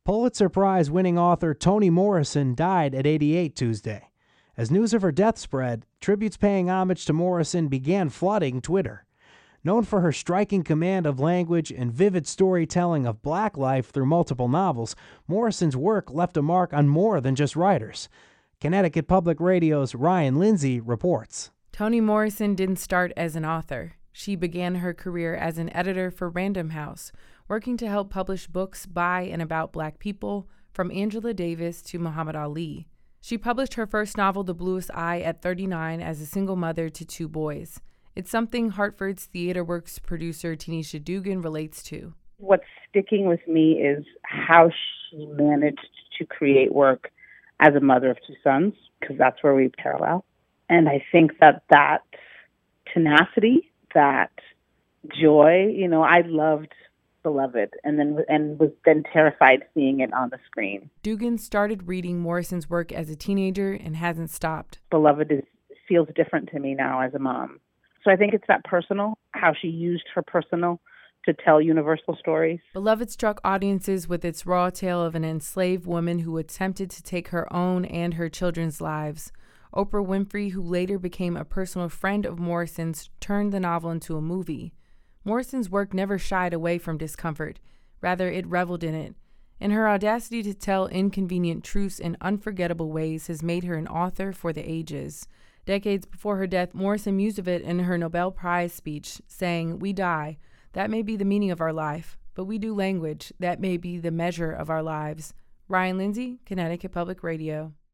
Pulitzer Prize-winning author Toni Morrison died at 88 Tuesday. As news of her death spread, tributes paying homage to Morrison began flooding Twitter. Known for her striking command of language and vivid storytelling of Black life through multiple novels, Morrison's work left a mark on more than just writers. Connecticut Public Radio's Ryan Lindsay reports. Toni Morrison didn't start as an author. She began her career as an editor for Random House, working to help publish books by and about Black people, from Angela Davis to Muhammad Ali. She published her first novel, The Bluest Eye, at 39 as a single mother to 2 boys. It's something Hartford's TheaterWorks producer Tanisha Dugan relates to. What's sticking with me is how she managed to create work as a mother of 2 sons, because that's where we parallel. And I think that tenacity, that joy, I loved Beloved and was then terrified seeing it on the screen. Dugan started reading Morrison's work as a teenager and hasn't stopped. Beloved feels different to me now as a mom. So I think it's that personal, how she used her personal to tell universal stories. Beloved struck audiences with its raw tale of an enslaved woman who attempted to take her own and her children's lives. Oprah Winfrey, who later became a personal friend of Morrison's, turned the novel into a movie. Morrison's work never shied away from discomfort. Rather, it reveled in it. And her audacity to tell inconvenient truths in unforgettable ways has made her an author for the ages. Decades before her death, Morrison mused of it in her Nobel Prize speech, saying, "We die. That may be the meaning of our life. But we do language. That may be the measure of our lives." Ryan Lindsay, Connecticut Public Radio.